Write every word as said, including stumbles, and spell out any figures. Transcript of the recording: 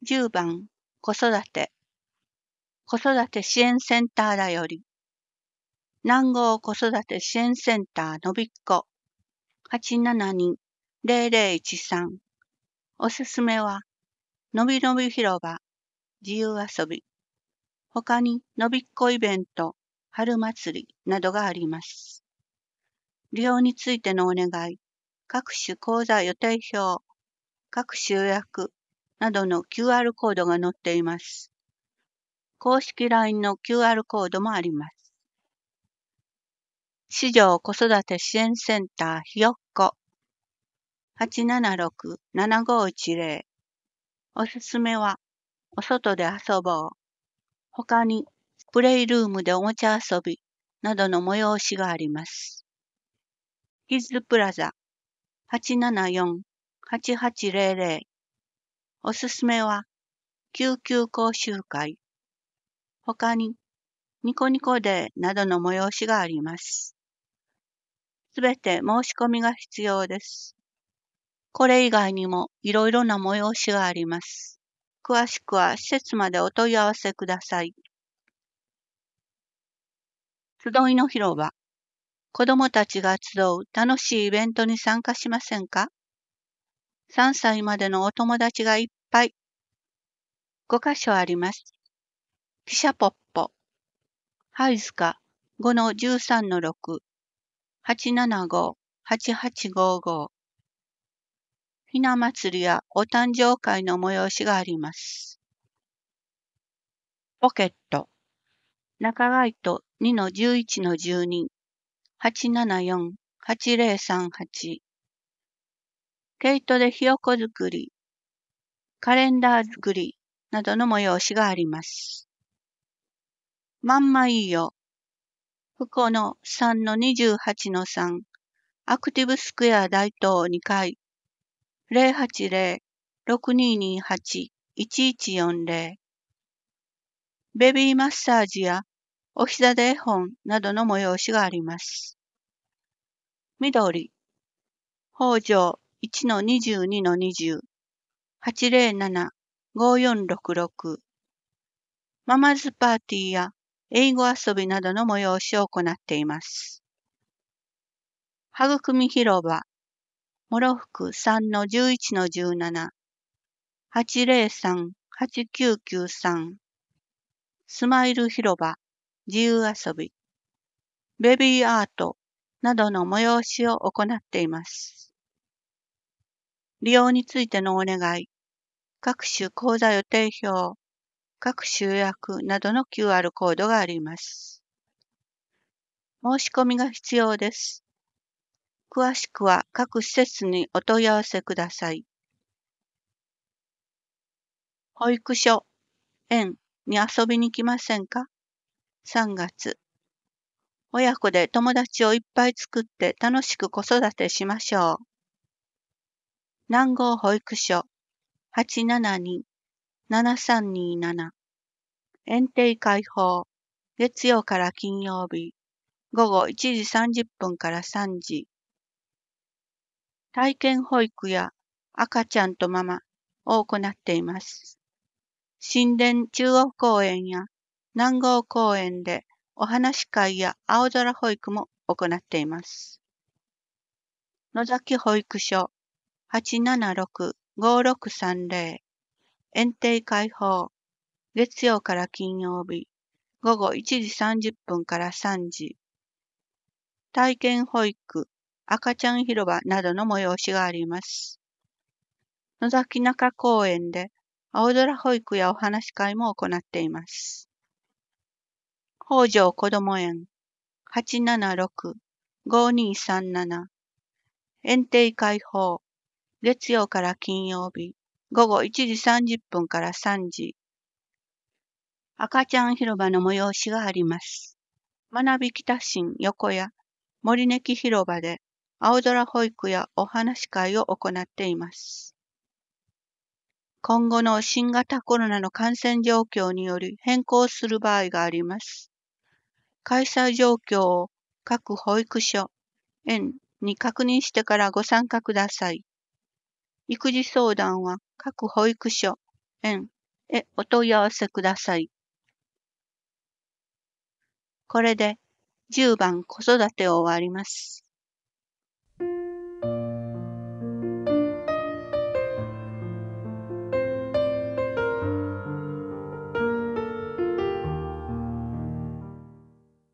じゅうばん子育て子育て支援センターだより南郷子育て支援センターのびっこ はちななに ゼロゼロいちさん おすすめはのびのび広場自由遊び他にのびっこイベント春祭りなどがあります。利用についてのお願い各種講座予定表各種予約などの キューアール コードが載っています。公式 ライン の キューアール コードもあります。市場子育て支援センターひよっこ はちななろく ななごいちゼロ おすすめはお外で遊ぼう。他にプレイルームでおもちゃ遊びなどの催しがあります。キッズプラザ はちななよん はちはちゼロゼロ おすすめは救急講習会。他にニコニコデーなどの催しがあります。すべて申し込みが必要です。これ以外にもいろいろな催しがあります。詳しくは施設までお問い合わせください。集いの広場。子どもたちが集う楽しいイベントに参加しませんか？さんさいまでのお友達がいっぱい。ごかしょあります。汽車ポッポ。ハイズカ ごのじゅうさんのろく はちななご はちはちごご。ひな祭りやお誕生会の催しがあります。ポケット。中ガイト にのじゅういちのじゅうに はちななよん はちゼロさんはち。毛糸でひよこ作り、カレンダー作りなどの催しがあります。まんまいいよ。ふこの さんのにじゅうはちのさん アクティブスクエア大東にかい ゼロはちゼロ ろくににはち いちいちよんゼロ。ベビーマッサージやお膝で絵本などの催しがあります。緑。北条 いちのにじゅうにのにじゅう はちゼロなな ごよんろくろく。ママズパーティーや英語遊びなどの催しを行っています。はぐくみ広場。もろふく さんのじゅういちのじゅうなな はちゼロさん はちきゅうきゅうさん。スマイル広場。自由遊び。ベビーアートなどの催しを行っています。利用についてのお願い。各種講座予定表、各種予約などの キューアール コードがあります。申し込みが必要です。詳しくは各施設にお問い合わせください。保育所、園に遊びに来ませんか？ さん 月。親子で友達をいっぱい作って楽しく子育てしましょう。南郷保育所 はちななに ななさんになな。園庭開放。月曜から金曜日。ごごいちじさんじゅっぷんからさんじ。体験保育や赤ちゃんとママを行っています。新田中央公園や南郷公園でお話し会や青空保育も行っています。野崎保育所 はちななろく ごろくさんゼロ。園庭開放。月曜から金曜日。ごごいちじさんじゅっぷんからさんじ。体験保育、赤ちゃん広場などの催しがあります。野崎中公園で青空保育やお話し会も行っています。北条こども園 はちななろく ごにさんなな。園庭開放。月曜から金曜日。ごごいちじさんじゅっぷんからさんじ。赤ちゃん広場の催しがあります。学び北新横谷森根木広場で青空保育やお話し会を行っています。今後の新型コロナの感染状況により変更する場合があります。開催状況を各保育所、園に確認してからご参加ください。育児相談は各保育所、園へお問い合わせください。これでじゅうばん子育てを終わります。